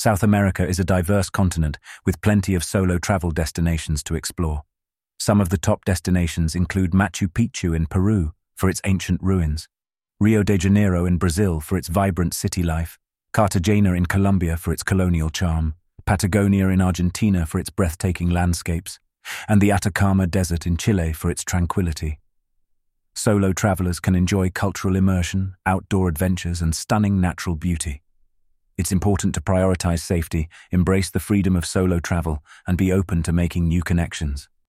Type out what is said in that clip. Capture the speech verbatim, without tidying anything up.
South America is a diverse continent with plenty of solo travel destinations to explore. Some of the top destinations include Machu Picchu in Peru for its ancient ruins, Rio de Janeiro in Brazil for its vibrant city life, Cartagena in Colombia for its colonial charm, Patagonia in Argentina for its breathtaking landscapes, and the Atacama Desert in Chile for its tranquility. Solo travelers can enjoy cultural immersion, outdoor adventures, and stunning natural beauty. It's important to prioritize safety, embrace the freedom of solo travel, and be open to making new connections.